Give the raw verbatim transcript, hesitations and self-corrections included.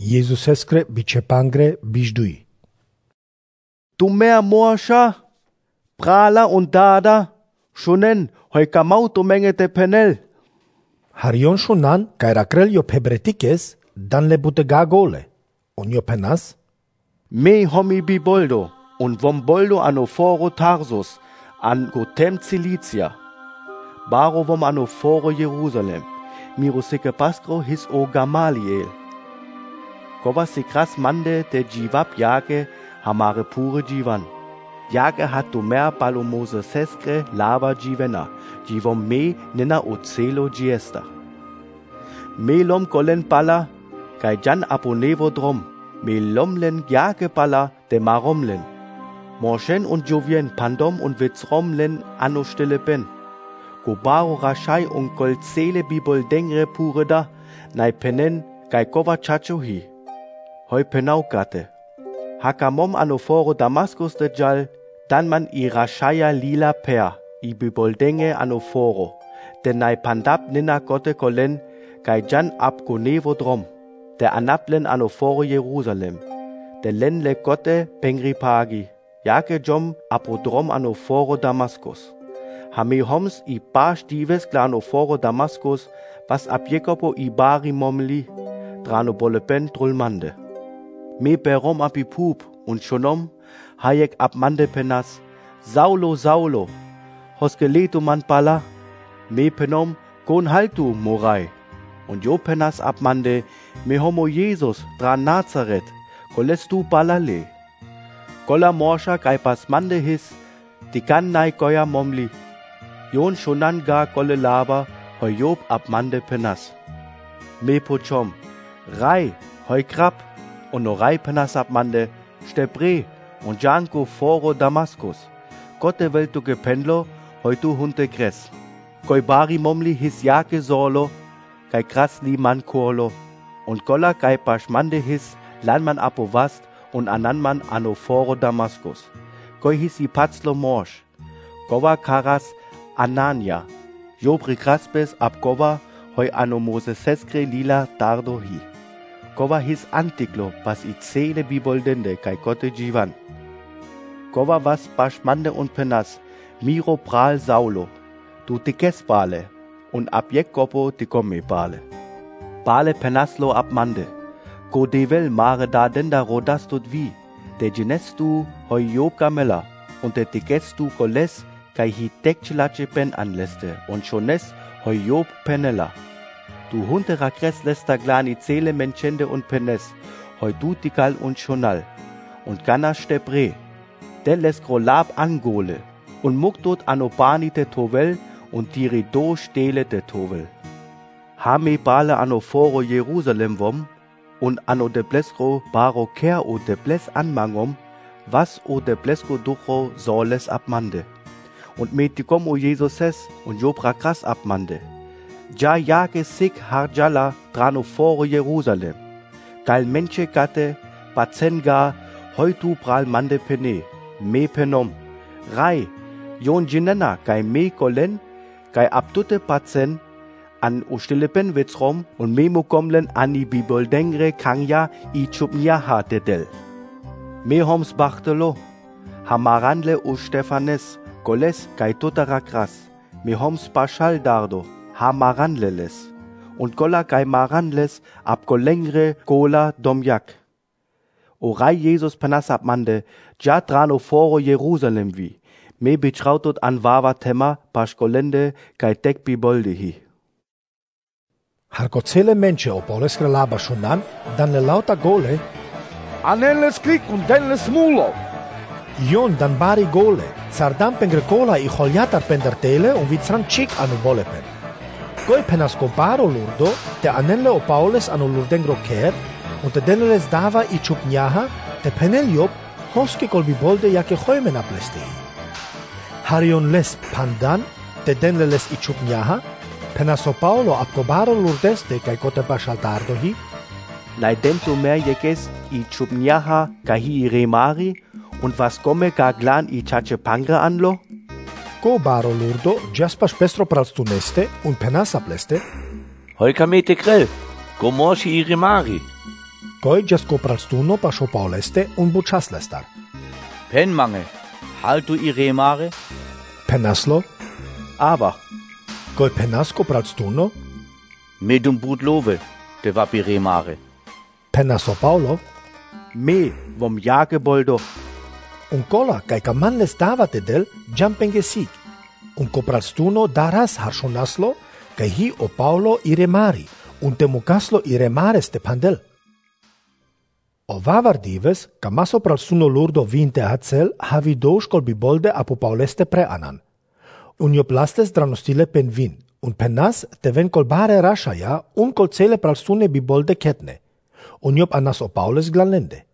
Jesuseskre bichepangre bijdui. Tu mea moasha, prala und dada, shonen, hoi kamau tu menge te penel. Harion shonan kairakrel yo pebretikes, dan le butega gole. On yo penas? Me homi biboldo, und vom boldo anoforo Tarsus, an gotem Cilicia. Baro vom anoforo Jerusalem, miro sike paskro his o Gamaliel. Kova sikras mande te jivap jage, hamare pure jivan. Jage hat du mer balomose seskre lava jivena, jivom me nena ocelo giesta. Me lom kolen pala, kai jan aponevo drom, me lomlen jage pala de maromlen. Morschen und Jovien pandom und witzromlen anno stille ben. Gobaro rashai und golzele bibol dengre pure da, nai penen kai kova chachohi. Hoi penau gate. Hakamom anoforo Damaskus de jal, dan man i rashaya lila per, i biboldenge anoforo, den nai pandap nina gote kolen, kai jan ab gonevo drom, de anaplen anoforo Jerusalem, de len le gote pengripagi, jake jom apodrom anoforo Damaskus. Hami homs i bar stives glanoforo Damaskus, was ab Jekopo i bari momli, drano bolepen drulmande. Me berom api pup und schonom, hayek ab mande penas, Saulo, Saulo, hoskeletu man pala, me penom, gon haltu morai, und jo penas ab mande, me homo Jesus, dran Nazareth, kolestu balale. Kola morsha kai pas mande his, di kan nai goya momli, jon shonan ga kole lava, hoi job ab mande penas. Me pochom, rai, hoi krab, und no rei penas ab mande, stebre, und janko foro Damaskus. Gotte weltu gependlo, heutu hunte kres. Koi bari momli his jake solo, kai kras li man korlo. Und golla kai paschmande his, lan man apo vast, und anan man ano foro Damaskus. Koi his i patzlo morsch. Gova karas Anania. Jobri kraspes ab gova, hoi ano Moseseskre lila dardo hi. Kova his antiklo, was i zele biboldende, kai kote jivan. Kova was paschmande und penas, miro pral Saulo, du tikes bale, und ab Jekopo tikome bale. Bale penaslo ab mande, go devel mare da denda rodas tut vi, de genestu hoi job gamela, und de tikestu koles, kai hi tekchilache pen anleste, und schones hoi job penela. Du hunte rakres lesta glani zele menchende und penes, hoi du tikal und schonal, und gana stebre, den les grolab angole, und muktot anobani te tovel, und diri do stele te tovel. Hame bale anoforo Jerusalem vom, und ano de blesro baro ker o de bles anmangom, was o de blesko ducho soles abmande. Und metikom o Jesuses, und jobra kras abmande. Ja jage sik harjala dranoforo Jerusalem. Gal menche gate, bazenga, heutu pral mande pene, me penom. Rai, jon jinena, kai me kolen, kai abtute pazen, an ustillepen witzrom, und me mukomlen ani biboldengre kangja i chupnyaha dedel. Me homs bachtelo, hamarandle u Stefanes, goles kai tutara kras, me homs pashal dardo, hamarandleles, und gola kai marandles ab golengre gola domjak. O rai Jesus panas ab mande, ja drano foro Jerusalem vi, me betrautot an vava tema paschkolende kai tek bibolde hi. Harko cele menche o poleskre laba shunan, dan le lauta gole, anenles krik und denles mulo. Ion dan bari gole, sardam pengre kola i holjatar pendertele un vitzran chik anu bolepen. Goi penas comparo lurdo, te anenle o paules anu lurdengro ker, und te denles dava i chupnyaha, te penel job, hoske kol bibolde jake hoimen aplesti. Harion les pandan, te denles i chupnyaha, penas o paulo apcobaro lurdeste kai kote pashaltardo hi. Nai dento mer jekes i chupnyaha kahi remari, und was komme ga glan i chache pangre anlo? Go baro lurdo, jaspas pestro pralstuneste, un penas apleste. Hoi kamete krel, go morshi i remari. Koi jasko pralstuno pasho pauleste un buchas lestar. Pen mange, haltu i remare? Penaslo, Aber, koi penasko pralstuno, Medum but love, de vapi remare. penaso Paulo, me vom jage boldo, un kola kai kaman les davate del jumpenge sig. Un copralstuno daras harshonaslo kai hi o Paulo iremari, un temukaslo iremares de pandel. O vavardives, kamaso pralstuno lurdo vinte hatsel, havi doush kol bibolde apo pauleste preanan. Un jo plastes dranostile pen vin, un penas te ven kol bare rashaja, un kol cele pralstune bibolde ketne. Un jo anas o paules glanlende.